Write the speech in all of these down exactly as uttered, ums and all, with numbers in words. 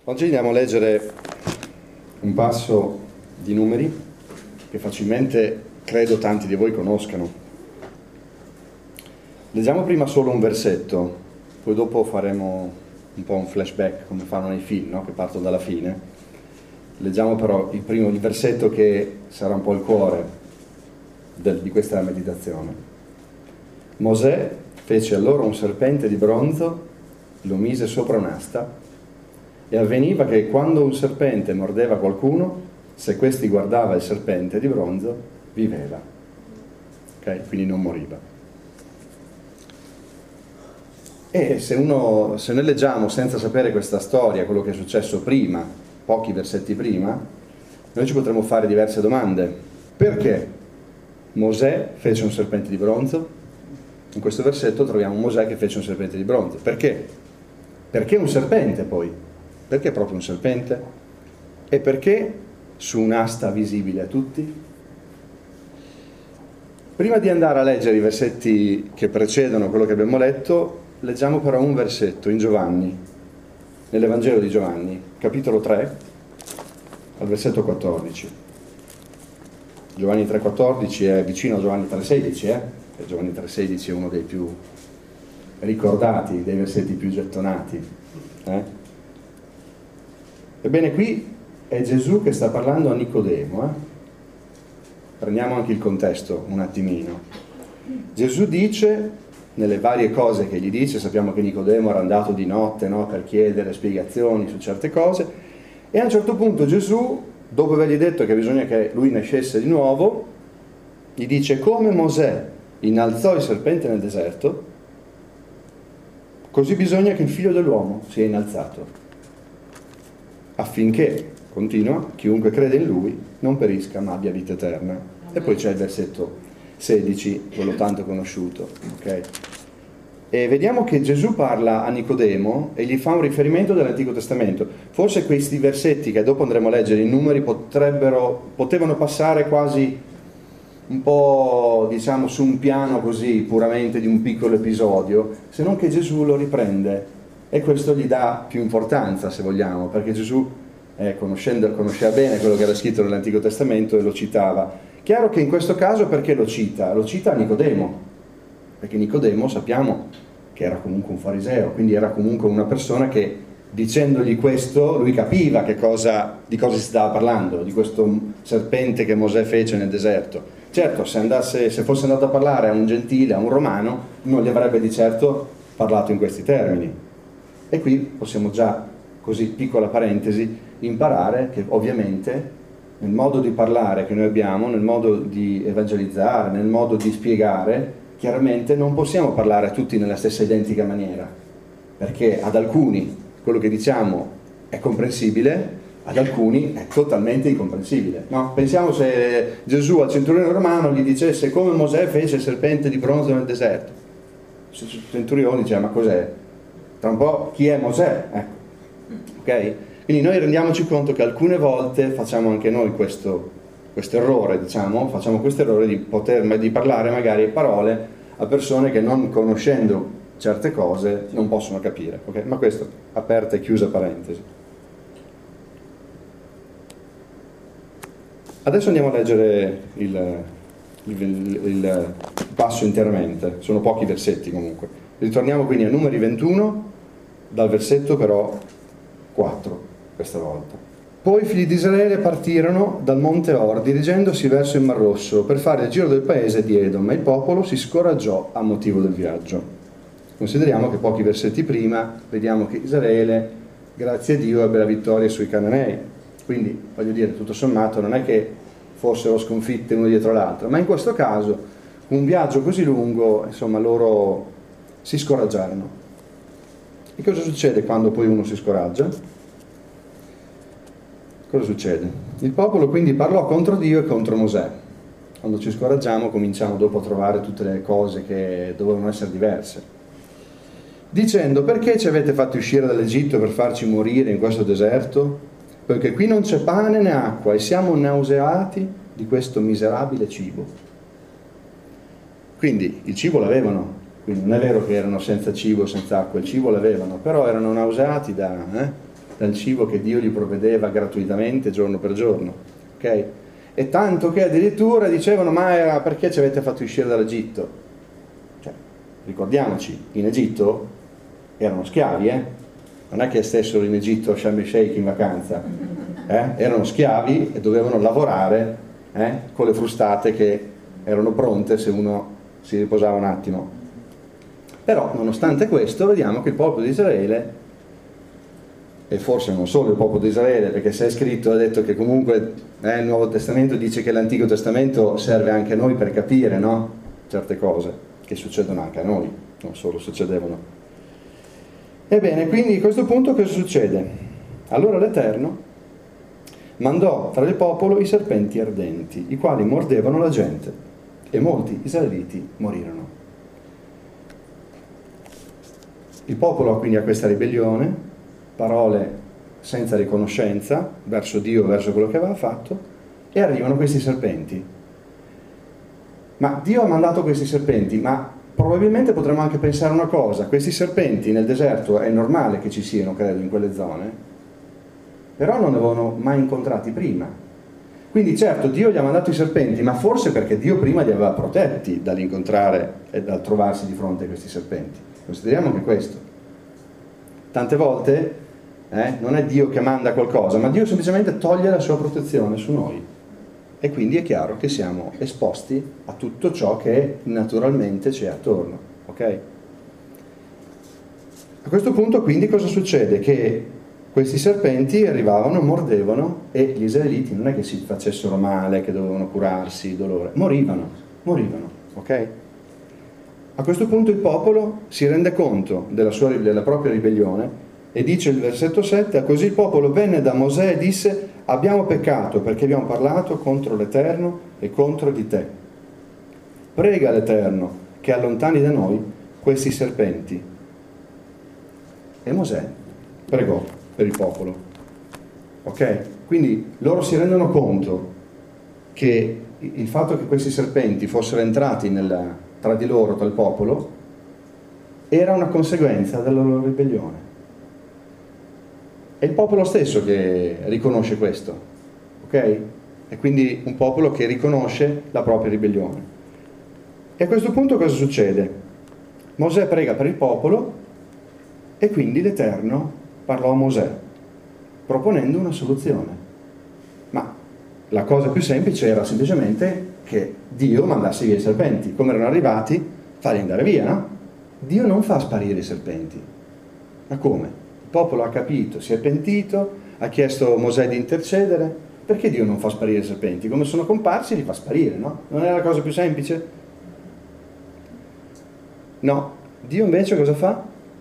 Oggi andiamo a leggere un passo di Numeri che facilmente credo tanti di voi conoscano. Leggiamo prima solo un versetto, poi dopo faremo un po' un flashback come fanno nei film, no? Che partono dalla fine. Leggiamo però il primo il versetto che sarà un po' il cuore del, di questa meditazione. Mosè fece allora un serpente di bronzo, lo mise sopra un'asta, e avveniva che quando un serpente mordeva qualcuno, se questi guardava il serpente di bronzo, viveva. Ok? Quindi non moriva. E se, uno, se noi leggiamo senza sapere questa storia, quello che è successo prima, pochi versetti prima, noi ci potremmo fare diverse domande. Perché Mosè fece un serpente di bronzo? In questo versetto troviamo Mosè che fece un serpente di bronzo. Perché? Perché un serpente poi? Perché proprio un serpente? E perché su un'asta visibile a tutti? Prima di andare a leggere i versetti che precedono quello che abbiamo letto, leggiamo però un versetto in Giovanni, nell'Evangelo di Giovanni, capitolo tre, al versetto quattordici. Giovanni tre quattordici è vicino a Giovanni tre sedici, eh? E Giovanni tre sedici è uno dei più ricordati, dei versetti più gettonati. Eh? Ebbene, qui è Gesù che sta parlando a Nicodemo. Eh? Prendiamo anche il contesto un attimino. Gesù dice, nelle varie cose che gli dice, sappiamo che Nicodemo era andato di notte, no, per chiedere spiegazioni su certe cose, e a un certo punto Gesù, dopo avergli detto che bisogna che lui nascesse di nuovo, gli dice: come Mosè innalzò il serpente nel deserto, così bisogna che il figlio dell'uomo sia innalzato, affinché, continua, chiunque crede in lui non perisca ma abbia vita eterna. Amen. E poi c'è il versetto sedici, quello tanto conosciuto, ok? E vediamo che Gesù parla a Nicodemo e gli fa un riferimento dell'Antico Testamento. Forse questi versetti che dopo andremo a leggere in Numeri potrebbero, potevano passare quasi un po', diciamo, su un piano così puramente di un piccolo episodio, se non che Gesù lo riprende. E questo gli dà più importanza, se vogliamo, perché Gesù, eh, conoscendo, conosceva bene quello che era scritto nell'Antico Testamento e lo citava. Chiaro che in questo caso perché lo cita? Lo cita a Nicodemo, perché Nicodemo sappiamo che era comunque un fariseo, quindi era comunque una persona che, dicendogli questo, lui capiva che cosa, di cosa si stava parlando, di questo serpente che Mosè fece nel deserto. Certo, se, andasse, se fosse andato a parlare a un gentile, a un romano, non gli avrebbe di certo parlato in questi termini. E qui possiamo già, così piccola parentesi, imparare che ovviamente nel modo di parlare che noi abbiamo, nel modo di evangelizzare, nel modo di spiegare, chiaramente non possiamo parlare a tutti nella stessa identica maniera, perché ad alcuni quello che diciamo è comprensibile, ad alcuni è totalmente incomprensibile. No? Pensiamo se Gesù al centurione romano gli dicesse come Mosè fece il serpente di bronzo nel deserto. Il centurione dice: ma cos'è? Tra un po' chi è Mosè? Ecco. Ok? Quindi noi rendiamoci conto che alcune volte facciamo anche noi questo, questo errore, diciamo, facciamo questo errore di poter di parlare magari parole a persone che non conoscendo certe cose non possono capire. Okay? Ma questo, aperta e chiusa parentesi. Adesso andiamo a leggere il, il, il, il passo interamente, sono pochi versetti comunque. Ritorniamo quindi a Numeri ventuno, dal versetto però quattro questa volta. Poi i figli di Israele partirono dal monte Or, dirigendosi verso il Mar Rosso, per fare il giro del paese di Edom, ma il popolo si scoraggiò a motivo del viaggio. Consideriamo che pochi versetti prima vediamo che Israele, grazie a Dio, ebbe la vittoria sui Cananei. Quindi, voglio dire, tutto sommato non è che fossero sconfitte uno dietro l'altro, ma in questo caso, un viaggio così lungo, insomma, loro si scoraggiarono. E cosa succede quando poi uno si scoraggia? Cosa succede? Il popolo quindi parlò contro Dio e contro Mosè. Quando ci scoraggiamo cominciamo dopo a trovare tutte le cose che dovevano essere diverse. Dicendo: perché ci avete fatti uscire dall'Egitto per farci morire in questo deserto? Perché qui non c'è pane né acqua e siamo nauseati di questo miserabile cibo. Quindi il cibo l'avevano, quindi non è vero che erano senza cibo, senza acqua, il cibo l'avevano, però erano nauseati da... Eh? dal cibo che Dio gli provvedeva gratuitamente giorno per giorno, ok? E tanto che addirittura dicevano, ma era perché ci avete fatto uscire dall'Egitto? Cioè, ricordiamoci, in Egitto erano schiavi, eh? Non è che stessero in Egitto a Sharm el Sheikh in vacanza, eh? Erano schiavi e dovevano lavorare eh? con le frustate che erano pronte se uno si riposava un attimo. Però, nonostante questo, vediamo che il popolo di Israele, e forse non solo il popolo di Israele, perché se è scritto, ha detto che comunque eh, il Nuovo Testamento dice che l'Antico Testamento serve anche a noi per capire, no? Certe cose che succedono anche a noi, non solo succedevano. Ebbene, quindi a questo punto cosa succede? Allora l'Eterno mandò tra il popolo i serpenti ardenti, i quali mordevano la gente, e molti israeliti morirono. Il popolo quindi ha questa ribellione, parole senza riconoscenza verso Dio, verso quello che aveva fatto, e arrivano questi serpenti. Ma Dio ha mandato questi serpenti, ma probabilmente potremmo anche pensare una cosa: questi serpenti nel deserto è normale che ci siano, credo, in quelle zone, però non ne avevano mai incontrati prima. Quindi certo, Dio gli ha mandato i serpenti, ma forse perché Dio prima li aveva protetti dall'incontrare e dal trovarsi di fronte a questi serpenti. Consideriamo anche questo. Tante volte eh, non è Dio che manda qualcosa, ma Dio semplicemente toglie la sua protezione su noi. E quindi è chiaro che siamo esposti a tutto ciò che naturalmente c'è attorno. Ok? A questo punto quindi cosa succede? Che questi serpenti arrivavano, mordevano, e gli israeliti non è che si facessero male, che dovevano curarsi il dolore, morivano, morivano, ok? A questo punto il popolo si rende conto della, sua, della propria ribellione e dice il versetto sette: così il popolo venne da Mosè e disse: abbiamo peccato perché abbiamo parlato contro l'Eterno e contro di te. Prega l'Eterno che allontani da noi questi serpenti. E Mosè pregò per il popolo. Ok? Quindi loro si rendono conto che il fatto che questi serpenti fossero entrati nella, tra di loro, tra il popolo, era una conseguenza della loro ribellione. È il popolo stesso che riconosce questo, ok? È quindi un popolo che riconosce la propria ribellione. E a questo punto cosa succede? Mosè prega per il popolo e quindi l'Eterno parlò a Mosè proponendo una soluzione. Ma la cosa più semplice era semplicemente che Dio mandasse via i serpenti. Come erano arrivati, farli andare via, no? Dio non fa sparire i serpenti. Ma come? Il popolo ha capito, si è pentito, ha chiesto a Mosè di intercedere. Perché Dio non fa sparire i serpenti? Come sono comparsi li fa sparire, no? Non è la cosa più semplice? No. Dio invece cosa fa?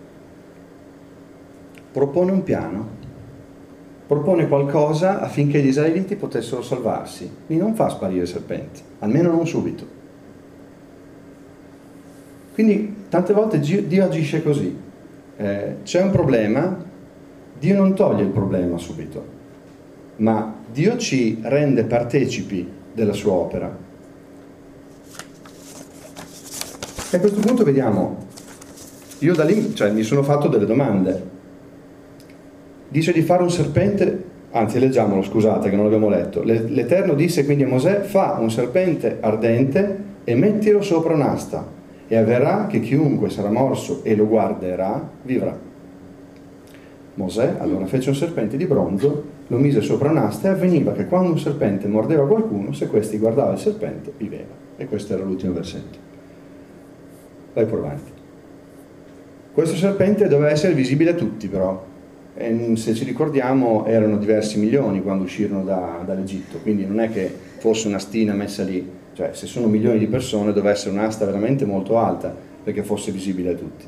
Propone un piano. Propone qualcosa affinché gli israeliti potessero salvarsi. E non fa sparire i serpenti, almeno non subito. Quindi tante volte Dio agisce così. Eh, c'è un problema, Dio non toglie il problema subito, ma Dio ci rende partecipi della sua opera. E a questo punto vediamo, io da lì, cioè, mi sono fatto delle domande. Dice di fare un serpente, anzi leggiamolo, scusate che non l'abbiamo letto. L'Eterno disse quindi a Mosè: fa un serpente ardente e mettilo sopra un'asta, e avverrà che chiunque sarà morso e lo guarderà vivrà. Mosè allora fece un serpente di bronzo, lo mise sopra un'asta, e avveniva che quando un serpente mordeva qualcuno, se questi guardava il serpente viveva. E questo era l'ultimo versetto. Vai pure avanti. Questo serpente doveva essere visibile a tutti, però. E se ci ricordiamo erano diversi milioni quando uscirono da, dall'Egitto, quindi non è che fosse una stina messa lì, cioè se sono milioni di persone doveva essere un'asta veramente molto alta perché fosse visibile a tutti.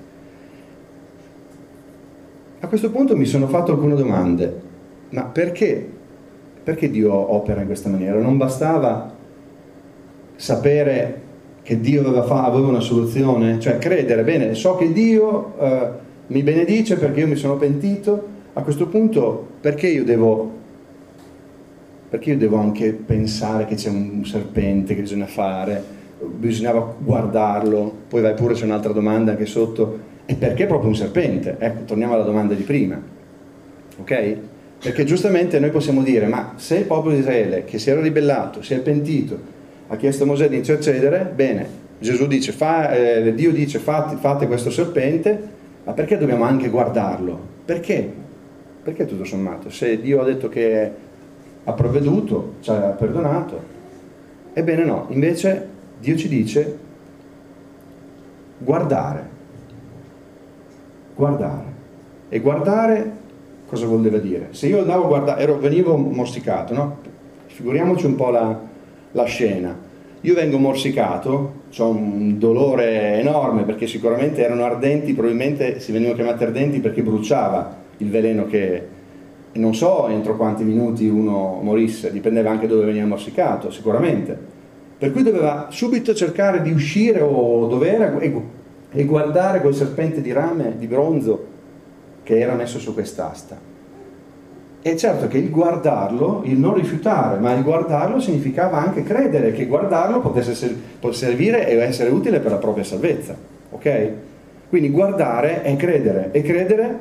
A questo punto mi sono fatto alcune domande. Ma perché? Perché Dio opera in questa maniera? Non bastava sapere che Dio aveva, fa- aveva una soluzione? Cioè credere, bene, so che Dio eh, mi benedice perché io mi sono pentito. A questo punto perché io devo perché io devo anche pensare che c'è un serpente che bisogna fare, bisognava guardarlo, poi vai pure, c'è un'altra domanda anche sotto, e perché proprio un serpente? Ecco, torniamo alla domanda di prima. ok? Perché giustamente noi possiamo dire, ma se il popolo di Israele che si era ribellato, si è pentito, ha chiesto a Mosè di intercedere, bene, Gesù dice, fa, eh, Dio dice fate, fate questo serpente, ma perché dobbiamo anche guardarlo? Perché? Perché tutto sommato? Se Dio ha detto che ha provveduto, ci ha perdonato, ebbene no, invece Dio ci dice guardare, guardare. E guardare cosa voleva dire? Se io andavo a guardare, ero, venivo morsicato, no? Figuriamoci un po' la, la scena. Io vengo morsicato, ho un dolore enorme perché sicuramente erano ardenti, probabilmente si venivano chiamati ardenti perché bruciava il veleno che, non so entro quanti minuti uno morisse, dipendeva anche dove veniva morsicato, sicuramente. Per cui doveva subito cercare di uscire o dov'era e, e guardare quel serpente di rame, di bronzo, che era messo su quest'asta. E certo che il guardarlo, il non rifiutare, ma il guardarlo significava anche credere che guardarlo potesse servire e essere utile per la propria salvezza, ok? Quindi guardare è credere, e credere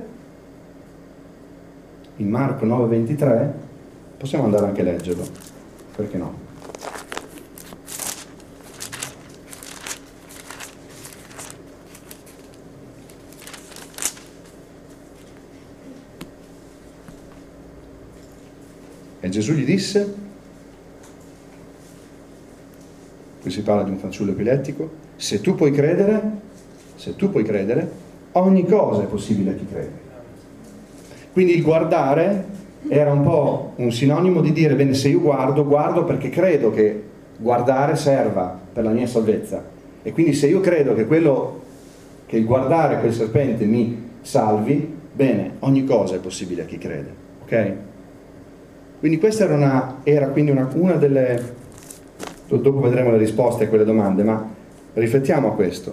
in Marco nove ventitré, possiamo andare anche a leggerlo, perché no? E Gesù gli disse, qui si parla di un fanciullo epilettico, se tu puoi credere, se tu puoi credere, ogni cosa è possibile a chi crede. Quindi il guardare era un po' un sinonimo di dire, bene, se io guardo, guardo perché credo che guardare serva per la mia salvezza. E quindi se io credo che quello, che il guardare quel serpente mi salvi, bene, ogni cosa è possibile a chi crede, ok? Quindi questa era, una, era quindi una, una delle... Dopo vedremo le risposte a quelle domande, ma riflettiamo a questo.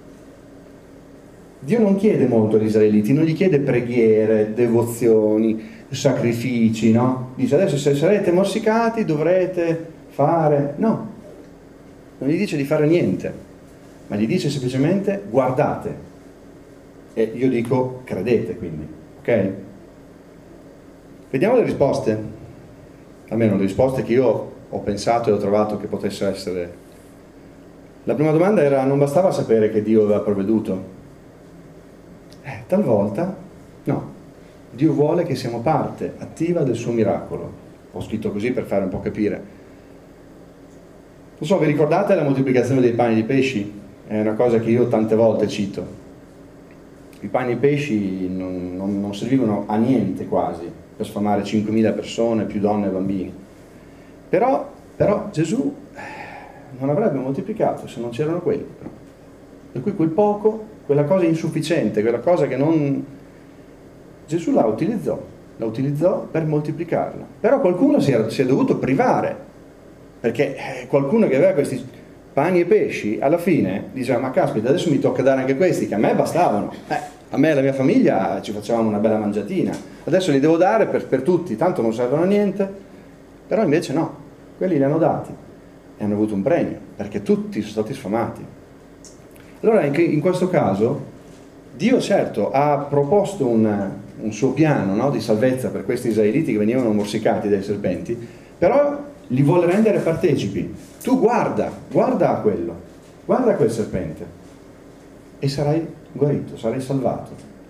Dio non chiede molto agli israeliti, non gli chiede preghiere, devozioni, sacrifici, no? Dice adesso se sarete morsicati dovrete fare... No, non gli dice di fare niente, ma gli dice semplicemente guardate. E io dico credete, quindi, ok? Vediamo le risposte. Almeno le risposte che io ho pensato e ho trovato che potesse essere. La prima domanda era: non bastava sapere che Dio aveva provveduto? Eh, talvolta no, Dio vuole che siamo parte attiva del suo miracolo. Ho scritto così per fare un po' capire. Non so, vi ricordate la moltiplicazione dei pani e dei pesci? È una cosa che io tante volte cito. I pani e i pesci non, non, non servivano a niente quasi per sfamare cinquemila persone, più donne e bambini. Però, però Gesù non avrebbe moltiplicato se non c'erano quelli. Per cui quel poco, quella cosa insufficiente, quella cosa che non... Gesù la utilizzò, la utilizzò per moltiplicarla. Però qualcuno si è, si è dovuto privare, perché qualcuno che aveva questi pani e pesci, alla fine diceva: ma caspita, adesso mi tocca dare anche questi, che a me bastavano. Eh, a me e alla mia famiglia ci facevamo una bella mangiatina. Adesso li devo dare per, per tutti, tanto non servono a niente. Però invece no, quelli li hanno dati e hanno avuto un premio, perché tutti sono stati sfamati. Allora in, in questo caso Dio certo ha proposto un, un suo piano, no, di salvezza per questi israeliti che venivano morsicati dai serpenti, però li vuole rendere partecipi. Tu guarda, guarda a quello, guarda a quel serpente e sarai guarito, sarai salvato.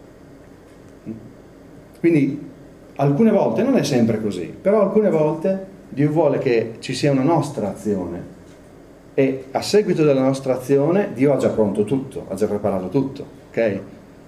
Quindi alcune volte, non è sempre così, però alcune volte Dio vuole che ci sia una nostra azione e a seguito della nostra azione Dio ha già pronto tutto, ha già preparato tutto, ok?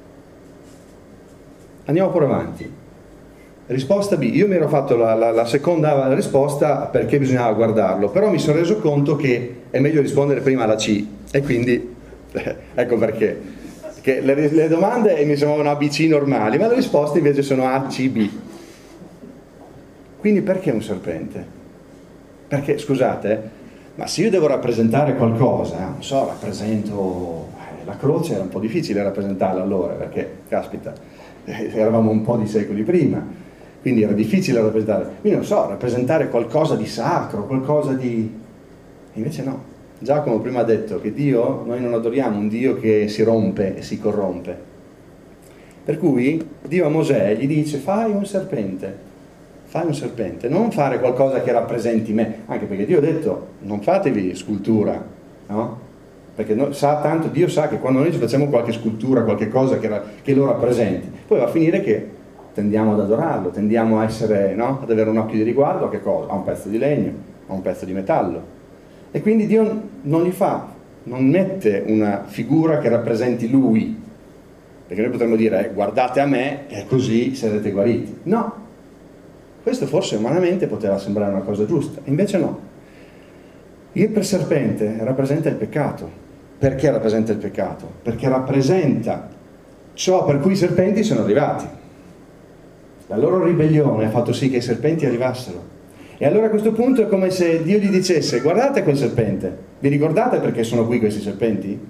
Andiamo pure avanti. Risposta B. Io mi ero fatto la, la, la seconda risposta perché bisognava guardarlo, però mi sono reso conto che è meglio rispondere prima alla C, e quindi eh, ecco perché. Che le, le domande mi sembravano A B C normali, ma le risposte invece sono A C B. Quindi perché un serpente? Perché, scusate, ma se io devo rappresentare qualcosa, non so, rappresento... Eh, la croce era un po' difficile rappresentarla allora, perché, caspita, eh, eravamo un po' di secoli prima, quindi era difficile rappresentare. Quindi non so, rappresentare qualcosa di sacro, qualcosa di... Invece no. Giacomo prima ha detto che Dio, noi non adoriamo un Dio che si rompe e si corrompe. Per cui Dio a Mosè gli dice fai un serpente, fai un serpente, non fare qualcosa che rappresenti me, anche perché Dio ha detto non fatevi scultura, no? Perché no, sa, tanto Dio sa che quando noi ci facciamo qualche scultura, qualche cosa che, che lo rappresenti, poi va a finire che tendiamo ad adorarlo, tendiamo a essere, no? Ad avere un occhio di riguardo a che cosa? A un pezzo di legno, a un pezzo di metallo. E quindi Dio non gli fa, non mette una figura che rappresenti Lui, perché noi potremmo dire eh, guardate a me e così sarete guariti. No, questo forse umanamente poteva sembrare una cosa giusta, invece no. Il serpente rappresenta il peccato. Perché rappresenta il peccato? Perché rappresenta ciò per cui i serpenti sono arrivati. La loro ribellione ha fatto sì che i serpenti arrivassero. E allora a questo punto è come se Dio gli dicesse guardate quel serpente, vi ricordate perché sono qui questi serpenti?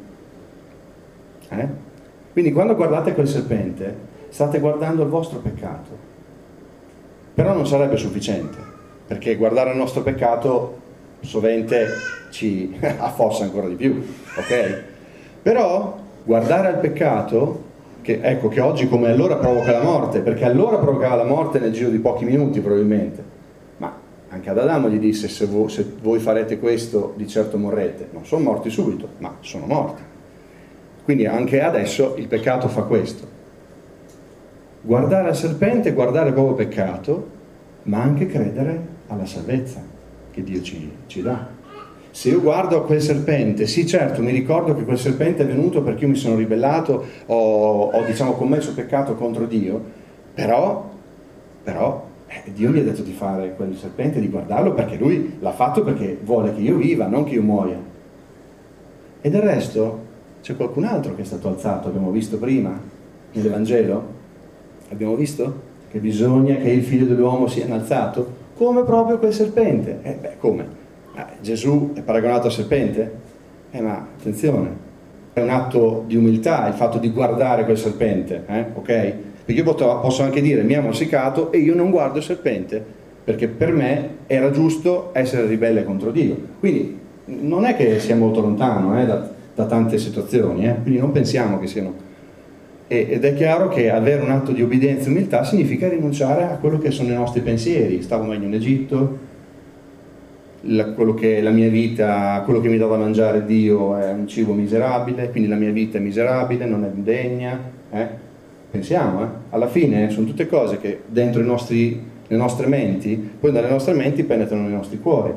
Eh? Quindi quando guardate quel serpente state guardando il vostro peccato, però non sarebbe sufficiente, perché guardare il nostro peccato sovente ci affossa ancora di più, ok? Però guardare al peccato, che ecco che oggi come allora provoca la morte, perché allora provocava la morte nel giro di pochi minuti probabilmente, ma anche ad Adamo gli disse se voi, se voi farete questo di certo morrete, non sono morti subito, ma sono morti. Quindi anche adesso il peccato fa questo. Guardare al serpente, guardare il proprio peccato, ma anche credere alla salvezza che Dio ci, ci dà. Se io guardo a quel serpente, sì certo, mi ricordo che quel serpente è venuto perché io mi sono ribellato, ho, ho diciamo commesso peccato contro Dio, però, però eh, Dio mi ha detto di fare quel serpente, di guardarlo, perché Lui l'ha fatto perché vuole che io viva, non che io muoia. E del resto c'è qualcun altro che è stato alzato, abbiamo visto prima nell'Evangelo, abbiamo visto che bisogna che il figlio dell'uomo sia innalzato, come proprio quel serpente. Eh beh, come? Ah, Gesù è paragonato al serpente? Eh ma attenzione, è un atto di umiltà il fatto di guardare quel serpente, eh? Ok? Perché io posso anche dire mi ha morsicato e io non guardo il serpente, perché per me era giusto essere ribelle contro Dio. Quindi non è che sia molto lontano eh, da da tante situazioni, eh? Quindi non pensiamo che siano... E, ed è chiaro che avere un atto di obbedienza e umiltà significa rinunciare a quello che sono i nostri pensieri. Stavo meglio in Egitto, la, quello che è la mia vita, quello che mi dà da mangiare Dio è un cibo miserabile, quindi la mia vita è miserabile, non è degna. Eh? Pensiamo, eh? Alla fine sono tutte cose che dentro i nostri, le nostre menti, poi dalle nostre menti penetrano nei nostri cuori.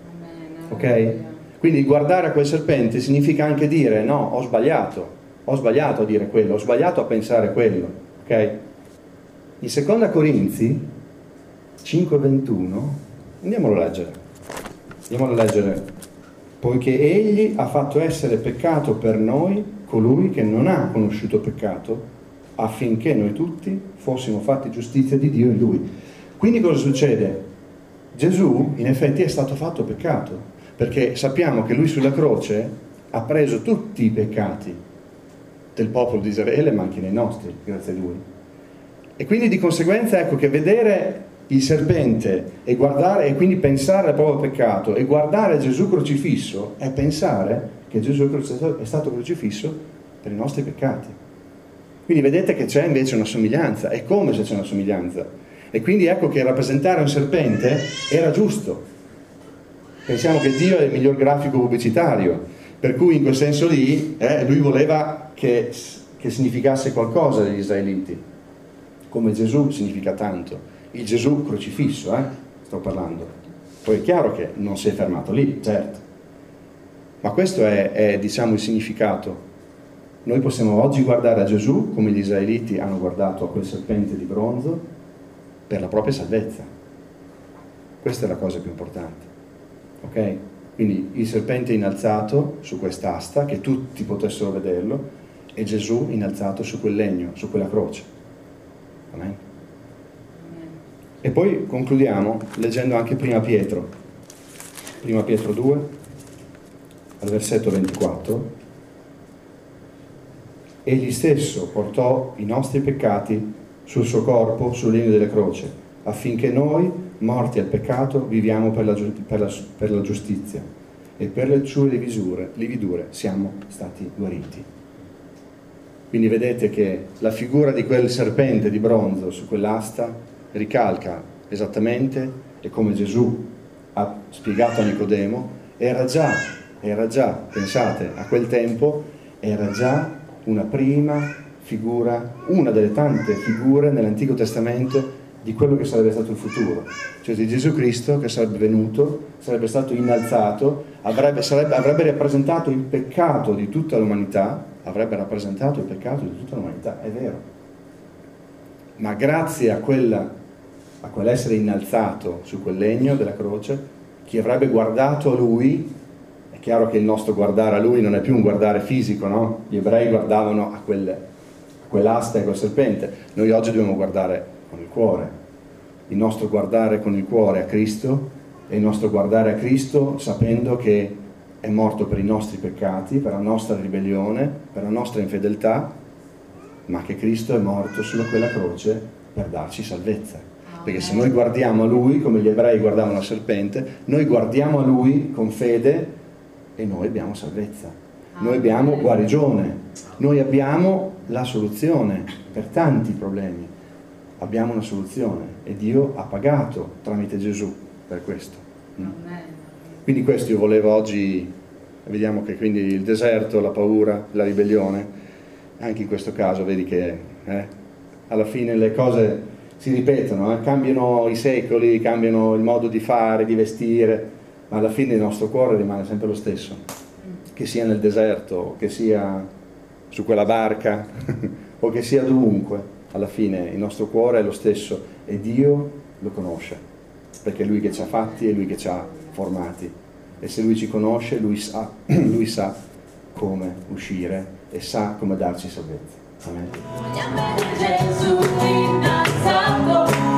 Ok? Quindi guardare a quel serpente significa anche dire no, ho sbagliato, ho sbagliato a dire quello, ho sbagliato a pensare quello, ok? In seconda Corinzi cinque ventuno, andiamolo a leggere, andiamolo a leggere, poiché egli ha fatto essere peccato per noi colui che non ha conosciuto peccato, affinché noi tutti fossimo fatti giustizia di Dio in lui. Quindi cosa succede? Gesù in effetti è stato fatto peccato, perché sappiamo che lui sulla croce ha preso tutti i peccati del popolo di Israele, ma anche nei nostri, grazie a lui. E quindi di conseguenza ecco che vedere il serpente e guardare e quindi pensare al proprio peccato e guardare Gesù crocifisso è pensare che Gesù è stato crocifisso per i nostri peccati. Quindi vedete che c'è invece una somiglianza, è come se c'è una somiglianza. E quindi ecco che rappresentare un serpente era giusto. Pensiamo che Dio è il miglior grafico pubblicitario, per cui in quel senso lì eh, lui voleva che, che significasse qualcosa degli israeliti, come Gesù significa tanto, il Gesù crocifisso, eh, sto parlando. Poi è chiaro che non si è fermato lì, certo, ma questo è, è diciamo il significato. Noi possiamo oggi guardare a Gesù come gli israeliti hanno guardato a quel serpente di bronzo per la propria salvezza. Questa è la cosa più importante. Ok? Quindi il serpente innalzato su quest'asta, che tutti potessero vederlo, e Gesù innalzato su quel legno, su quella croce. Amen. E poi concludiamo leggendo anche prima Pietro, prima Pietro due, al versetto ventiquattro. Egli stesso portò i nostri peccati sul suo corpo, sul legno della croce, affinché noi, morti al peccato, viviamo per la, per la, per la giustizia, e per le sue lividure, lividure siamo stati guariti. Quindi vedete che la figura di quel serpente di bronzo su quell'asta ricalca esattamente, e come Gesù ha spiegato a Nicodemo, era già, era già, pensate, a quel tempo era già una prima figura, una delle tante figure nell'Antico Testamento di quello che sarebbe stato il futuro, cioè di Gesù Cristo che sarebbe venuto, sarebbe stato innalzato, avrebbe, sarebbe, avrebbe rappresentato il peccato di tutta l'umanità, avrebbe rappresentato il peccato di tutta l'umanità, è vero, ma grazie a, quella, a quell'essere innalzato su quel legno della croce, chi avrebbe guardato a Lui, è chiaro che il nostro guardare a Lui non è più un guardare fisico, no? Gli ebrei guardavano a, quel, a quell'asta e a quel serpente, noi oggi dobbiamo guardare con il cuore, il nostro guardare con il cuore a Cristo, e il nostro guardare a Cristo sapendo che è morto per i nostri peccati, per la nostra ribellione, per la nostra infedeltà, ma che Cristo è morto sulla quella croce per darci salvezza. Perché se noi guardiamo a Lui come gli ebrei guardavano la serpente, noi guardiamo a Lui con fede e noi abbiamo salvezza, noi abbiamo guarigione, noi abbiamo la soluzione per tanti problemi. Abbiamo una soluzione e Dio ha pagato tramite Gesù per questo. Quindi questo io volevo oggi, vediamo che quindi il deserto, la paura, la ribellione, anche in questo caso vedi che eh, alla fine le cose si ripetono, eh, cambiano i secoli, cambiano il modo di fare, di vestire, ma alla fine il nostro cuore rimane sempre lo stesso, che sia nel deserto, che sia su quella barca o che sia dovunque. Alla fine il nostro cuore è lo stesso e Dio lo conosce, perché è Lui che ci ha fatti e Lui che ci ha formati, e se Lui ci conosce, Lui sa, Lui sa come uscire e sa come darci salvezza. Amen.